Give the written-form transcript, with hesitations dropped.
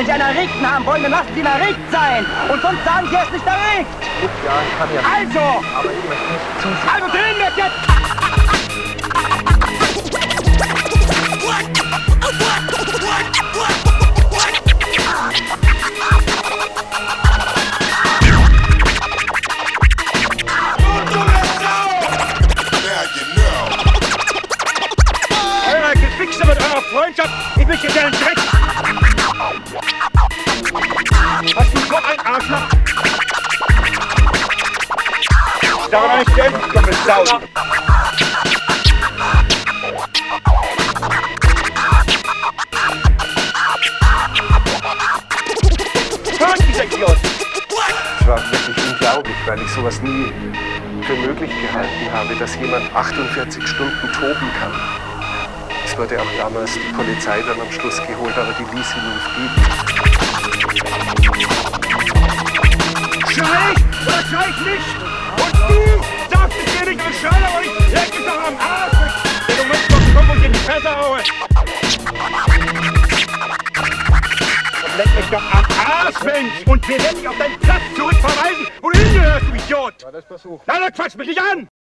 Wenn Sie einen Erregten haben wollen, dann lassen Sie ihn erregt sein. Und sonst sagen Sie, er ist nicht erregt. Gut, ja, ich kann ja... Also! Aber ich möchte nicht zu sehr... Also drehen wir es jetzt! Euer Gefixe mit eurer Freundschaft, ich möchte dir einen Dreck. Hast du so ein Arschloch? Da war nicht der dumme Sau. Hör dieser Idiot! Es war wirklich unglaublich, weil ich sowas nie für möglich gehalten habe, dass jemand 48 Stunden toben kann. Es wurde auch damals die Polizei dann am Schluss geholt, aber die ließ ihn nicht gehen. Schrei ich oder schrei ich nicht? Und du sagst es mir nicht, ich schrei aber ich leck mich doch am Arsch! Wenn du willst, komm und in die Fresse haue! Und leck mich doch am Arsch, Mensch! Und wir werden dich auf deinen Platz zurückverweisen, wo du hingehörst, du Idiot! Ja, das versucht. Na, dann quatsch mich nicht an!